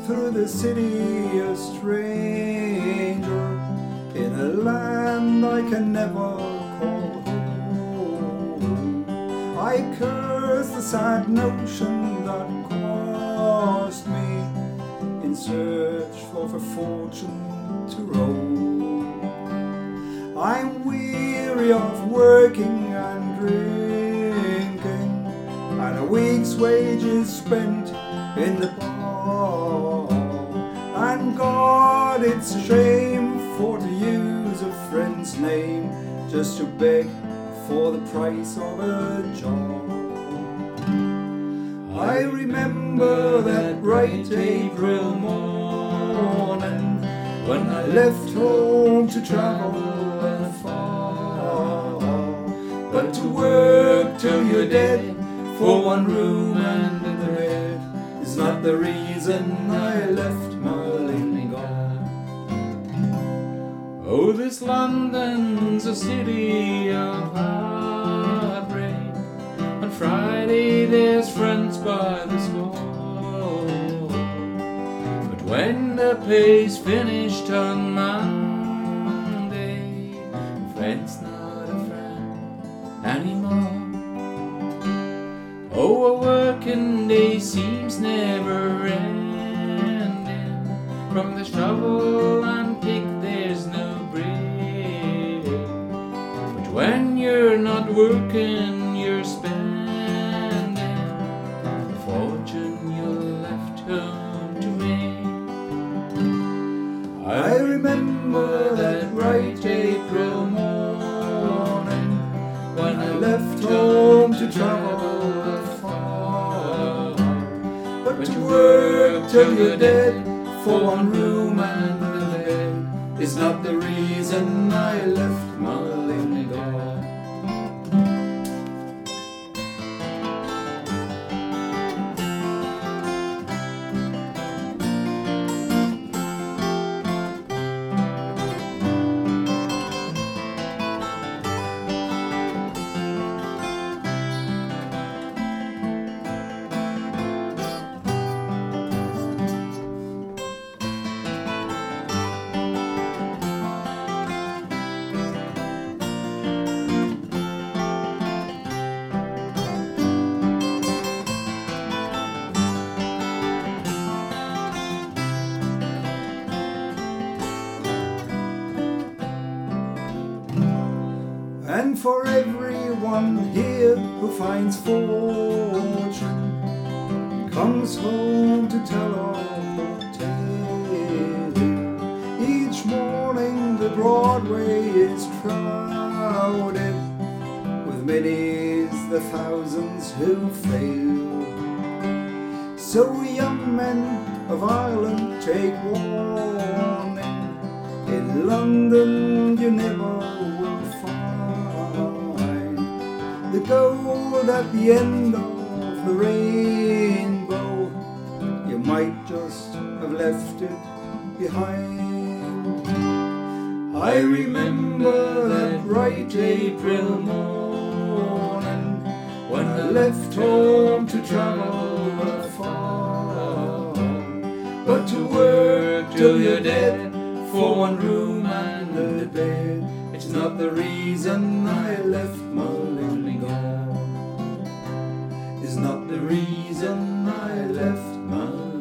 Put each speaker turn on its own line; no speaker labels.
through the city a stranger, in a land I can never call home. I curse the sad notion that caused me in search of a fortune to roam. I'm weary of working and drinking, and a week's wages spent in the bar. And God, it's a shame for to use a friend's name just to beg for the price of a job. I remember that bright April morning when I left home to travel far, but to work till you're dead for one room and a bed is not the reason I left Mullingar. Oh, this London's a city of heartbreak. On Friday there's friends by the score, but when the pay's finished on Monday, a friend's not a friend anymore. Oh, a working day seems never ending. From the shovel and pick there's no break, but when you're not working you're spending the fortune you left home to make. I remember that bright April morning when I left home to travel far, but to work till you're dead for one room and a bed is not the reason I left Mullingar. And for everyone here who finds fortune, comes home to tell of the tale. Each morning the Broadway is crowded with many's the thousands who fail. So young men of Ireland, take warning. In London you never will find the gold at the end of the rainbow. You might just have left it behind. I remember that bright April morning when I left home to travel far, but to work till you're dead for one room and a bed, it's not the reason I left Mullingar. It's not the reason I left Mullingar.